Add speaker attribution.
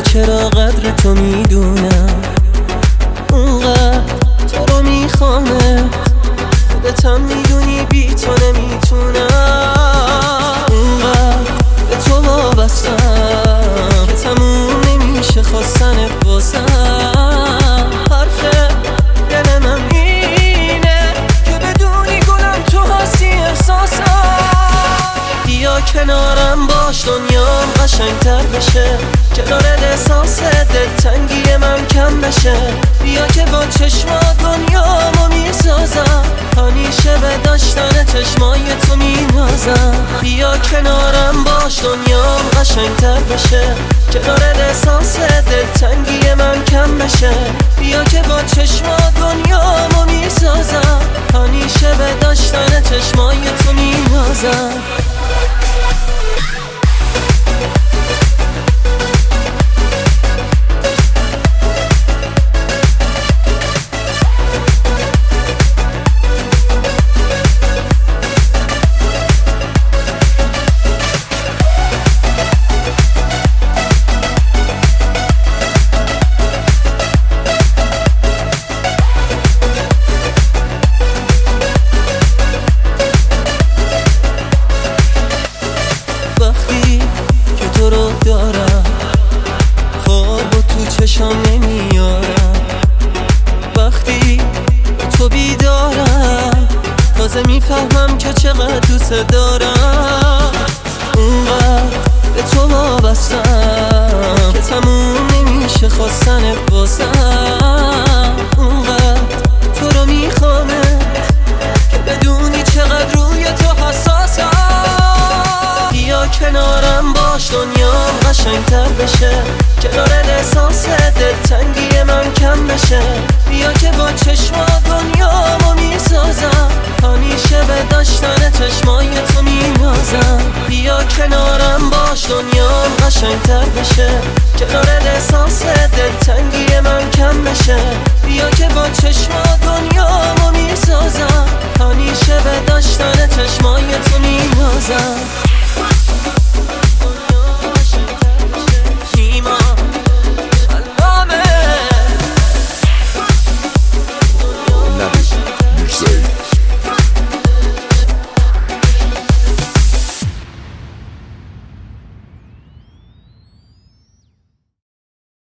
Speaker 1: چرا قدر تو میدونم، اونقدر تو رو میخوامه، خودتم میدونی بی تو نمیتونم، اونقدر به تو وابستم که تموم نمیشه خواستن بازم. حرف دل من اینه که بدونی گلم تو هستی احساسم. بیا کنارم باش دنیام قشنگتر بشه، کنار احساس دلتنگی من کم بشه. بیا که با چشمات دنیامو میسازم، همیشه به داشتن چشمای تو مینازم. بیا کنارم باش دنیام قشنگتر بشه، کنار احساس دلتنگی من کم بشه. بیا که با چشمات دنیامو میسازم، همیشه به داشتن چشمای تو مینازم. وقتی که تو رو دارم خواب و تو چشم نمیارم، وقتی تو بیدارم تازه میفهمم که چقدر دوست دارم. اونقدر به تو وابستم که تموم نمیشه خواستن بازم. اونقدر تو رو میخوامه که بدونی چقدر روی تو حساسم. بیا کنارم باش دنیام قشنگتر بشه، کنار احساس دلتنگی من کم بشه. بیا که با چشمات دنیامو میسازم، همیشه به داشتن چشمای تو مینازم. بیا کنارم باش دنیام قشنگتر بشه، کنار احساس دلتنگی من کم بشه. بیا که با چشمات دنیامو میسازم، همیشه به داشتن چشمای تو مینازم.